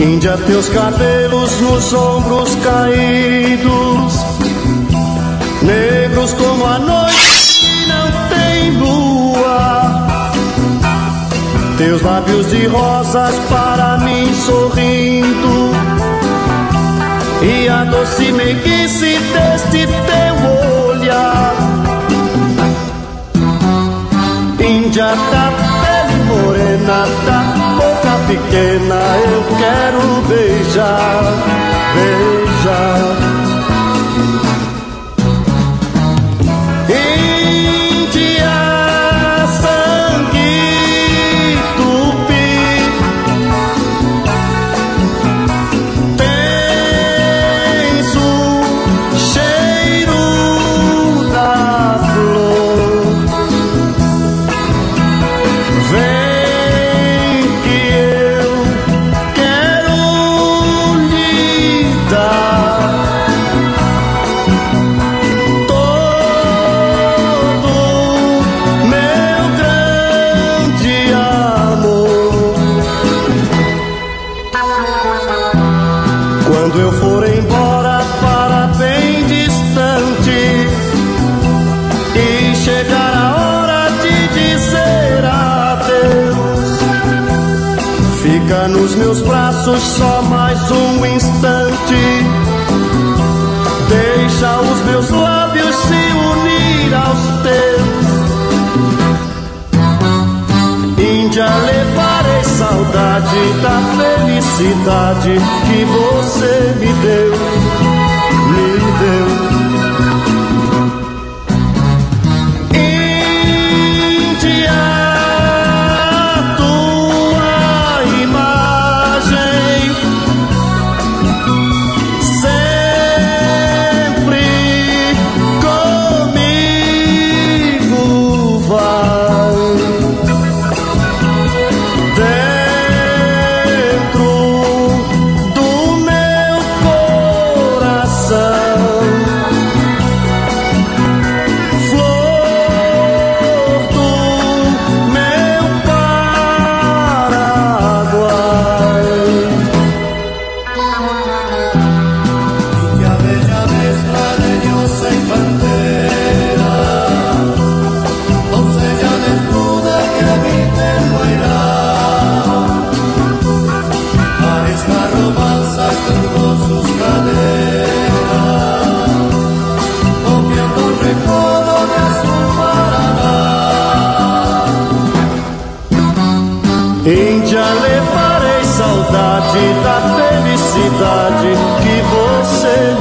Índia, teus cabelos nos ombros caídos, negros como a noite que não tem lua. Teus lábios de rosas para mim sorrindo, e a doce meiguice deste teu olhar. Índia da pele morena, da boca pequena, eu quero beijar, beijar. Índia, sangue tupi, tens o cheiro da flor. Vem que eu quero lhe dar todo meu grande amor. Quando eu for embora para bem distante e chegar a hora de dizer adeus, fica nos meus braços só mais um instante. Deixa os meus lábios se unir aos teus. Índia, levarei saudade da felicidade que você me deu, me deu. Índia, tua imagem sempre comigo vai. Dentro do meu coração, flor do meu Paraguai. India bella mezcla de diosa y pantera, doncella desnuda que habita en Guairá. A esta romanza con sus caderas, copiando el recodo de su Paraná. Índia, levarei saudade da felicidade que você